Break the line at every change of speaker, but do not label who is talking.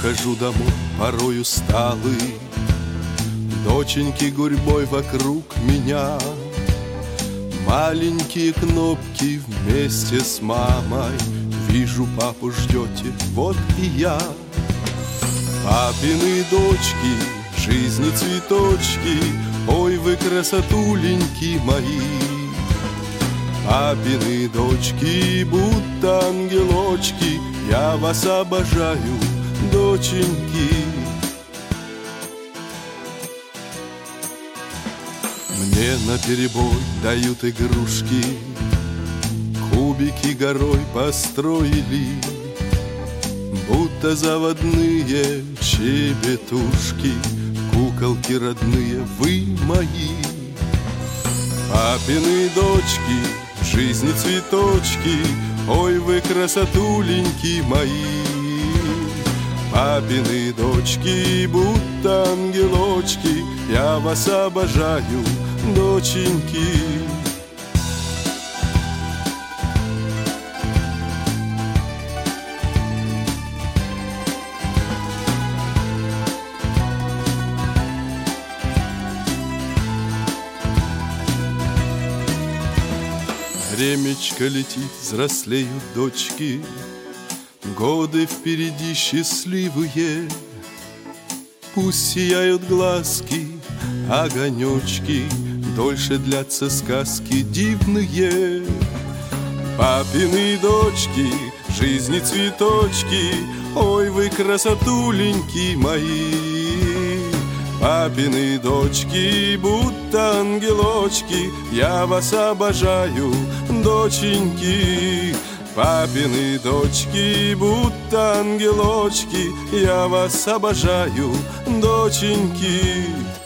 Прихожу домой, порой усталый, доченьки гурьбой вокруг меня. Маленькие кнопки вместе с мамой. Вижу, папу ждете, вот и я. Папины дочки, жизни цветочки, ой, вы красотуленьки мои. Папины дочки, будто ангелочки, я вас обожаю, доченьки. Мне наперебой дают игрушки, кубики горой построили, будто заводные щебетушки, куколки родные, вы мои. Папины дочки, жизни цветочки, ой, вы красотуленьки мои. Папины дочки, будто ангелочки, я вас обожаю, доченьки. Времечко летит, взрослеют дочки, годы впереди счастливые. Пусть сияют глазки, огонечки, дольше длятся сказки дивные. Папины дочки, жизни цветочки, ой, вы красотуленьки мои. Папины дочки, будто ангелочки, я вас обожаю, доченьки. Папины дочки, будто ангелочки, я вас обожаю, доченьки.